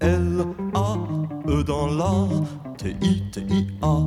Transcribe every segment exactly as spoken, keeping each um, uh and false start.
L A E dans la T I T I A.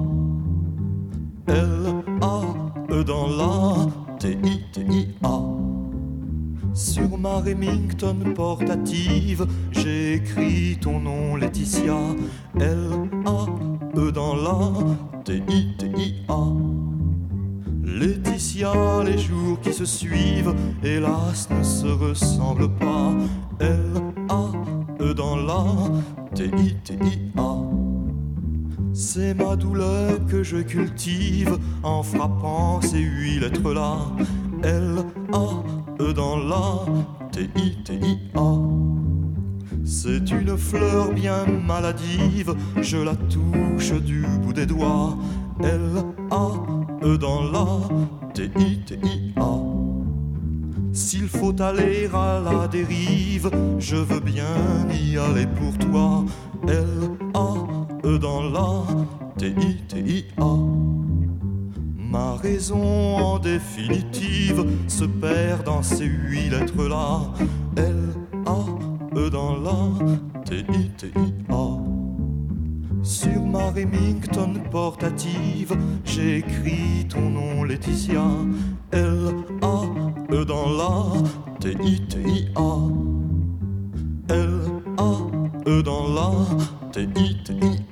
L A E dans la T I T I A. Sur ma Remington portative, j'ai écrit ton nom Laetitia. L A E dans la T I T I A. Laetitia, les jours qui se suivent, hélas, ne se ressemblent pas. L A E dans la T I T I A. C'est ma douleur que je cultive en frappant ces huit lettres-là. L A E dans la T I T I A. C'est une fleur bien maladive, je la touche du bout des doigts. L A E dans la T I T I A. S'il faut aller à la dérive, je veux bien y aller pour toi. L A E dans la T I T I A. Ma raison en définitive se perd dans ces huit lettres-là. L A E dans la T I T I A. Sur ma Remington portative, j'ai écrit ton nom Laetitia. L A E dans la T I T I A. L A E dans la T I T I A.